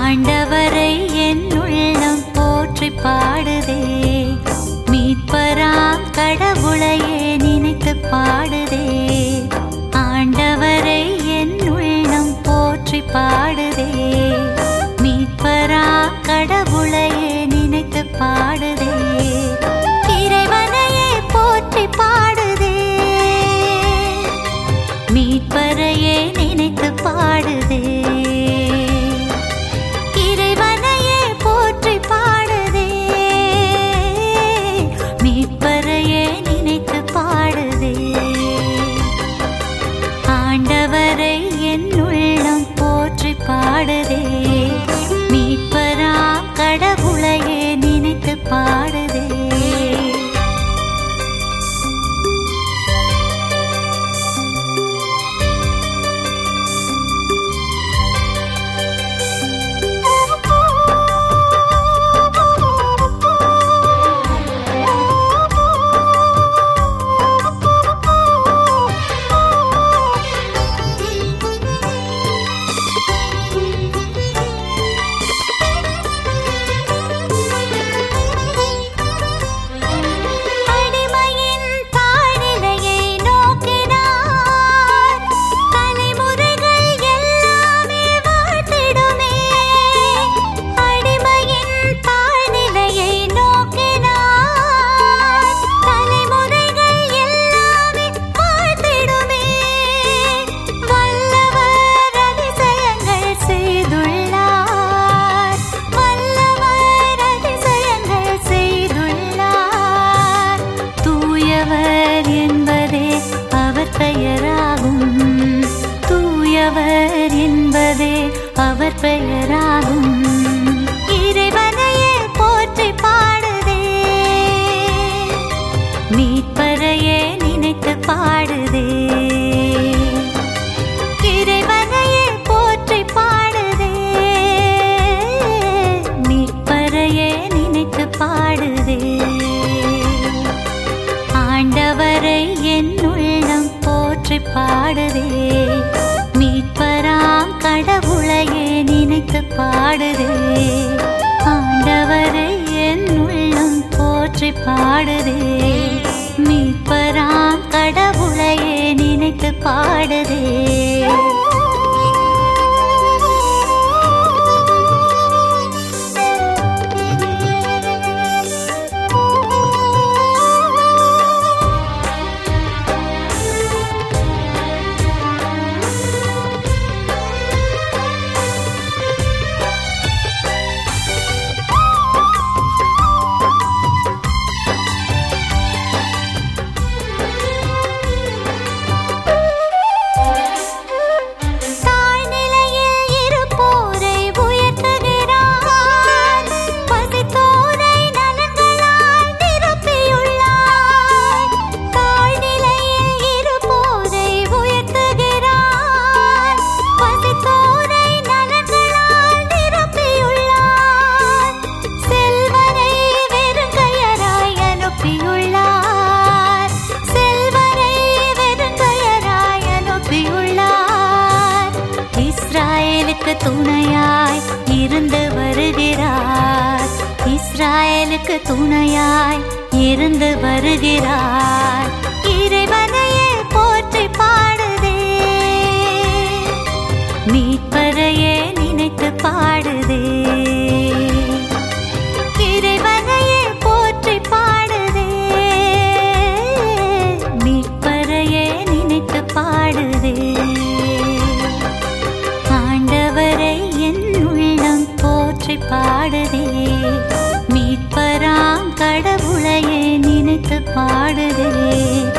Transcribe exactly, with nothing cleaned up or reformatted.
ஆண்டவரை என் உள்ளம் போற்றி பாடுதே, மீட்பராம் கடவுளையே நினைத்து பாடுதே. ஆண்டவரை என் உள்ளம் போற்றி பாடுதே, மீட்பராம் கடவுளையே நினைத்து பாடுதே. இறைவனையே போற்றி பாடுதே, மீட்பரையே நினைத்து பாடுதே. இறைவனையே போற்றி பாடுதே, மீட்பரையே நினைத்து பாடுதே. ஆண்டவரை என் உள்ளம் போற்றி பாடுதே, மீட்பராம் கடவுளையே நினைத்து பாடுதே. தூயவர் என்பதே அவர் பெயராகும். இறைவனையே போற்றி பாடுதே, மீட்பரையே நினைத்து பாடுதே. இறைவனையே போற்றி பாடுதே, மீட்பரையே நினைத்து பாடுதே. ஆண்டவரை என் உள்ளம் போற்றி பாடுதே, மீட்பராம் கடவுளையே நினைத்து பாடுதே. ஆண்டவரை என் உள்ளம் போற்றி பாடுதே, மீட்பராம் கடவுளையே நினைத்து பாடுதே. துணையாய் இருந்து வருகிறார், இஸ்ராயேலுக்கு துணையாய் இருந்து வருகிறார். இறைவனையே போற்றி பாடுதே, மீட்பரையே நினைத்து பாடுதே. இறைவனையே போற்றி பாடுதே, மீட்பரையே நினைத்து பாடுதே. ஆண்டவரை என் உள்ளம் போற்றி பாடுதே, மீட்பராம் கடவுளையே நினைத்து பாடுதே.